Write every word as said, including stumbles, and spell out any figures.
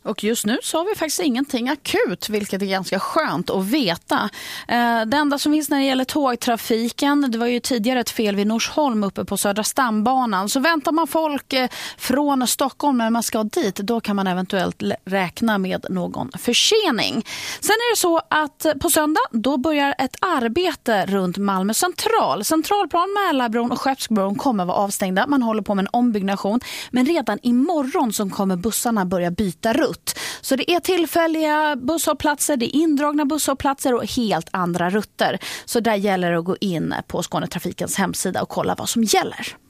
Och just nu så har vi faktiskt ingenting akut, vilket är ganska skönt att veta. Det enda som finns när det gäller tågtrafiken, det var ju tidigare ett fel vid Norsholm uppe på Södra stambanan. Så väntar man folk från Stockholm när man ska dit, då kan man eventuellt räkna med någon försening. Sen är det så att på söndag, då börjar ett arbete runt Malmö central. Centralplan, Mälarbron och Skeppsbron kommer vara avstängda. Man håller på med en ombyggnation. Men redan imorgon så kommer bussarna börja byta rutt. Så det är tillfälliga busshållplatser, det är indragna busshållplatser och helt andra rutter. Så där gäller det att gå in på Skånetrafikens hemsida och kolla vad som gäller.